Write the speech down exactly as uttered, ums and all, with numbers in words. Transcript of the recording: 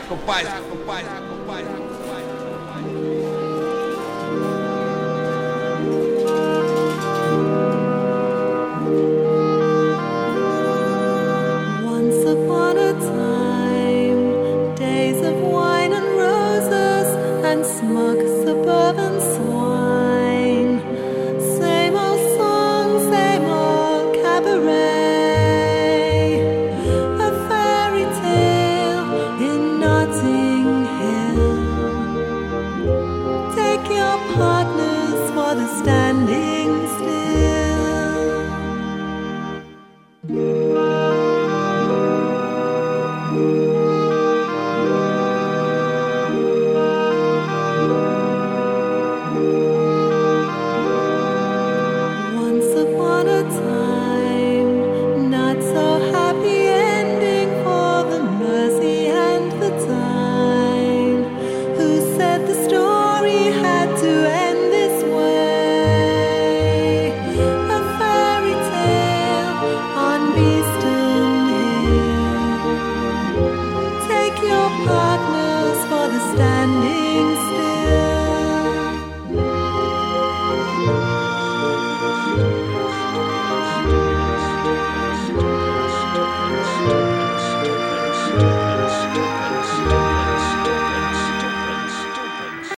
compadre, compadre, compadre. Once upon a time, days of wine and roses and smug suburban swine. Same old song, same old cabaret. A fairy tale in Nottingham.